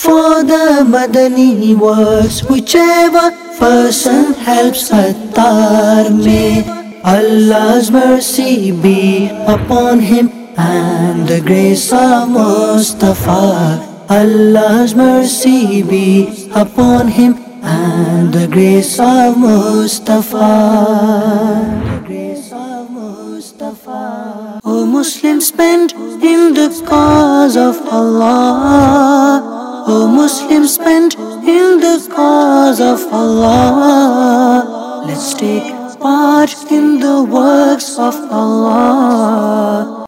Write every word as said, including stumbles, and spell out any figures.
for the Madani works. Whichever person helps Attar, may Allah's mercy be upon him and the grace of Mustafa. Allah's mercy be upon him and the grace of Mustafa. The grace of Mustafa. O Muslims, spend in the cause of Allah. O Muslims, spend in the cause of Allah. Let's take part in the works of Allah.